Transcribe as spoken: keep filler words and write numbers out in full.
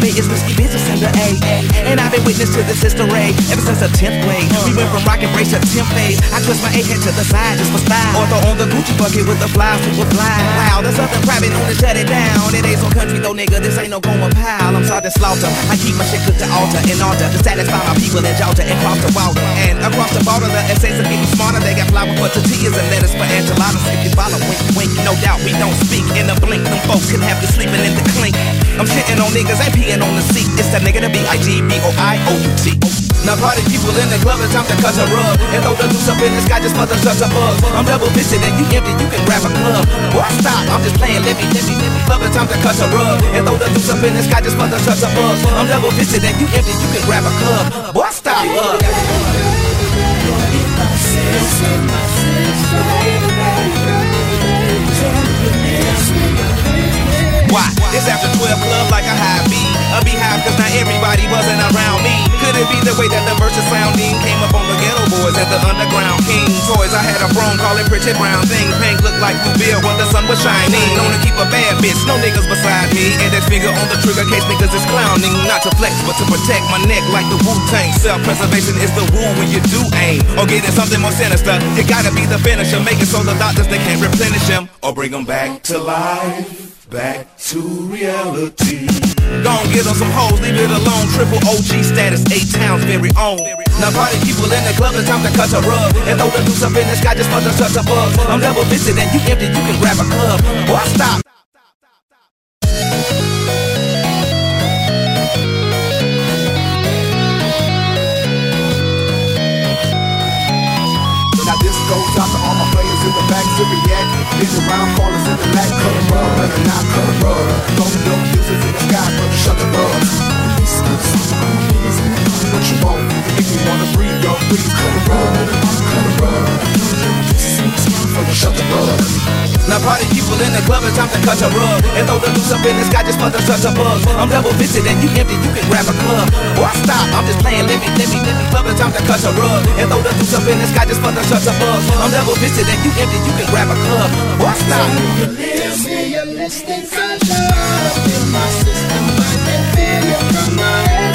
me is risky business under A. And I've been witness to this history ever since the tenth grade. We went from rock and brace to tenth phase. I twist my A head to the side just for style. Or throw on the Gucci bucket with the flies super fly. Wow, there's something private known to shut it down. It ain't so country though, nigga, this ain't no Goma pile. I'm sorry to slaughter. I keep my shit cooked to altar and altar to satisfy my people in Georgia and cross the water. And across the border, the essays are getting smarter. They got flour for tortillas and lettuce for enchiladas. If you follow, wink, wink, no doubt we don't speak in a blink. Them folks can have you sleeping in the clink. I'm shitting on niggas, ain't peeing on the seat. It's that nigga to B I G B O I O U T. Now party people in the club, it's time to cut a rug and throw the loose up in the sky just for the such a buzz. I'm double fisted and you empty, you can grab a club. Boy, stop, I'm just playing, let me, let me, let me. Club, it's time to cut a rug and throw the loose up in the sky just for the such a buzz. I'm double fisted and you empty, you can grab a club. Boy, stop, uh. Why? It's after twelve club like a high B. A beehive cause not everybody wasn't around me. Could it be the way that the verse is sounding? Came up on the ghetto boys and the underground king toys. I had a throne, call it pretty brown thing. Pink looked like Blue Bill when the sun was shining. Known to keep a bad bitch, no niggas beside me. And that finger on the trigger case niggas is clowning. Not to flex but to protect my neck like the Wu-Tang. Self-preservation is the rule when you do aim. Or getting something more sinister, it gotta be the finisher. Make it so the doctors they can't replenish him. Or bring him back to life. Back to reality. Gon' get on some hoes, leave it alone. Triple O G status, eight towns very own. Now party people in the club, it's time to cut a rug and throw the loose up in the sky just for the touch of buzz. I'm double fisted and you empty, you can grab a club. Boy, stop. Now this goes out to all my players in the back to react. These around corners in the back, cut a rug, better not cut a rug. Don't know users in the sky, but shut the rug. What you want? If you wanna breathe, yo, please cut a rug, cut a rug. Shut the rug. Now party people in the club, it's time to cut a rug and throw the loose up in the sky just for the touch of buzz. I'm double fisted and you empty, you can grab a club. Boy, stop, I'm just playing, let me, let me, let me. Club, it's time to cut a rug and throw the loose up in the sky just for the touch of buzz. I'm double fisted and you empty, you can grab a club. Boy, stop. You're listening, you're listening, sunshine. I feel my system, I can feel you from my head.